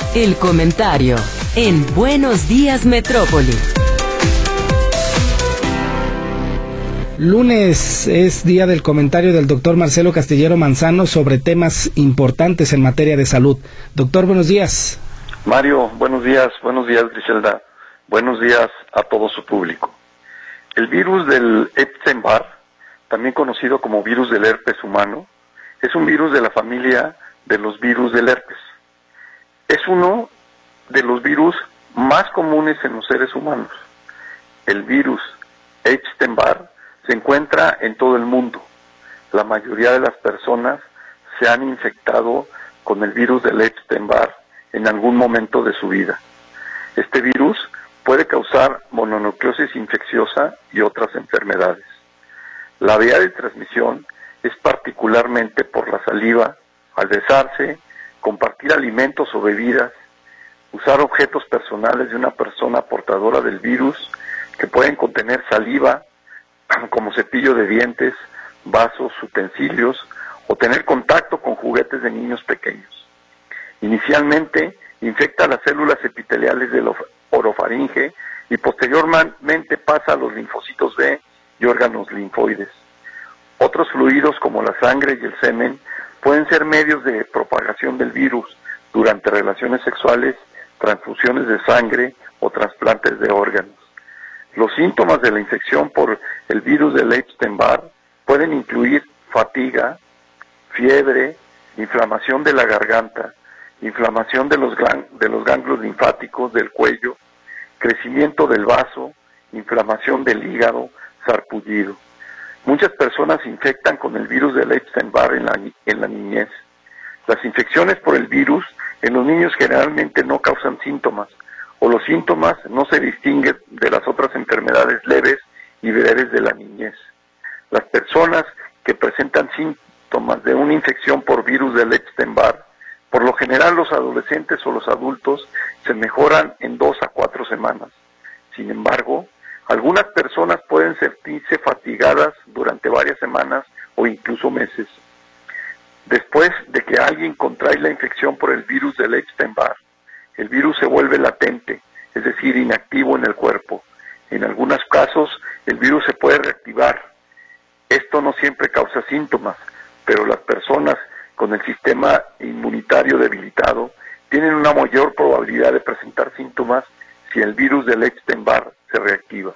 El comentario en Buenos Días Metrópoli. Lunes es día del comentario del doctor Marcelo Castillero Manzano sobre temas importantes en materia de salud. Doctor, buenos días. Mario, buenos días Griselda, buenos días a todo su público. El virus del Epstein-Barr, también conocido como virus del herpes humano, es un virus de la familia de los virus del herpes. Es uno de los virus más comunes en los seres humanos. El virus Epstein-Barr se encuentra en todo el mundo. La mayoría de las personas se han infectado con el virus del Epstein-Barr en algún momento de su vida. Este virus puede causar mononucleosis infecciosa y otras enfermedades. La vía de transmisión es particularmente por la saliva, al besarse, compartir alimentos o bebidas, usar objetos personales de una persona portadora del virus que pueden contener saliva, como cepillo de dientes, vasos, utensilios, o tener contacto con juguetes de niños pequeños. Inicialmente infecta las células epiteliales del orofaringe y posteriormente pasa a los linfocitos B y órganos linfoides. Otros fluidos como la sangre y el semen pueden ser medios de propagación del virus durante relaciones sexuales, transfusiones de sangre o trasplantes de órganos. Los síntomas de la infección por el virus del Epstein-Barr pueden incluir fatiga, fiebre, inflamación de la garganta, inflamación de los ganglios linfáticos del cuello, crecimiento del vaso, inflamación del hígado, sarpullido. Muchas personas se infectan con el virus del Epstein-Barr en la niñez. Las infecciones por el virus en los niños generalmente no causan síntomas, o los síntomas no se distinguen de las otras enfermedades leves y breves de la niñez. Las personas que presentan síntomas de una infección por virus del Epstein-Barr, por lo general los adolescentes o los adultos, se mejoran en 2 a 4 semanas. Sin embargo, algunas personas pueden sentirse fatigadas durante varias semanas o incluso meses. Después de que alguien contrae la infección por el virus del Epstein-Barr, el virus se vuelve latente, es decir, inactivo en el cuerpo. En algunos casos, el virus se puede reactivar. Esto no siempre causa síntomas, pero las personas con el sistema inmunitario debilitado tienen una mayor probabilidad de presentar síntomas si el virus del Epstein-Barr se reactiva.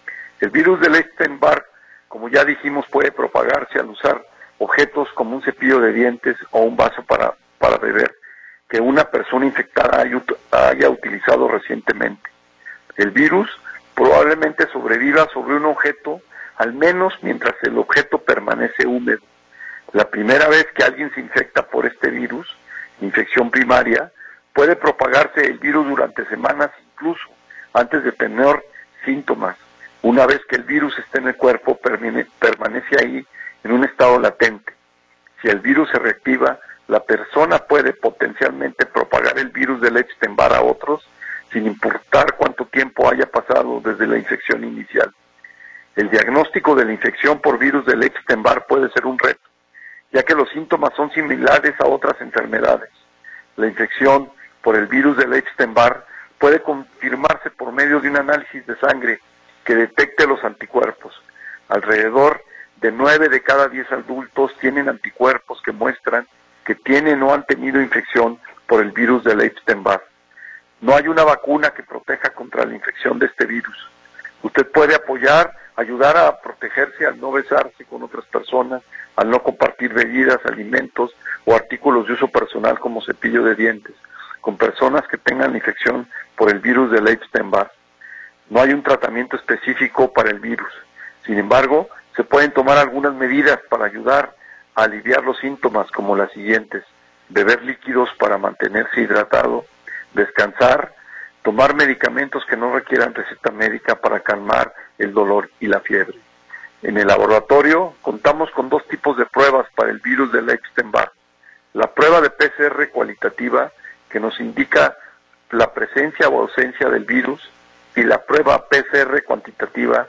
El virus del Epstein-Barr, como ya dijimos, puede propagarse al usar objetos como un cepillo de dientes o un vaso para beber que una persona infectada haya utilizado recientemente. El virus probablemente sobreviva sobre un objeto, al menos mientras el objeto permanece húmedo. La primera vez que alguien se infecta por este virus, infección primaria, puede propagarse el virus durante semanas, incluso antes de tener síntomas. Una vez que el virus está en el cuerpo, permanece ahí en un estado latente. Si el virus se reactiva, la persona puede potencialmente propagar el virus del Epstein-Barr a otros, sin importar cuánto tiempo haya pasado desde la infección inicial. El diagnóstico de la infección por virus del Epstein-Barr puede ser un reto, ya que los síntomas son similares a otras enfermedades. La infección por el virus del Epstein-Barr puede confirmarse por medio de un análisis de sangre que detecte los anticuerpos. Alrededor de 9 de cada 10 adultos tienen anticuerpos que muestran que tienen o han tenido infección por el virus del Epstein-Barr. No hay una vacuna que proteja contra la infección de este virus. Usted puede ayudar a protegerse al no besarse con otras personas, al no compartir bebidas, alimentos o artículos de uso personal como cepillo de dientes, con personas que tengan infección por el virus del Epstein-Barr. No hay un tratamiento específico para el virus. Sin embargo, se pueden tomar algunas medidas para ayudar a aliviar los síntomas, como las siguientes: beber líquidos para mantenerse hidratado, descansar, tomar medicamentos que no requieran receta médica para calmar el dolor y la fiebre. En el laboratorio contamos con 2 tipos de pruebas para el virus del Epstein-Barr. La prueba de PCR cualitativa, que nos indica la presencia o ausencia del virus, y la prueba PCR cuantitativa,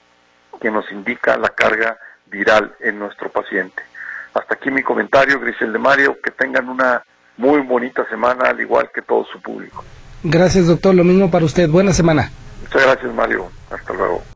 que nos indica la carga viral en nuestro paciente. Hasta aquí mi comentario, Grisel de Mario, que tengan una muy bonita semana, al igual que todo su público. Gracias, doctor. Lo mismo para usted. Buena semana. Muchas gracias, Mario. Hasta luego.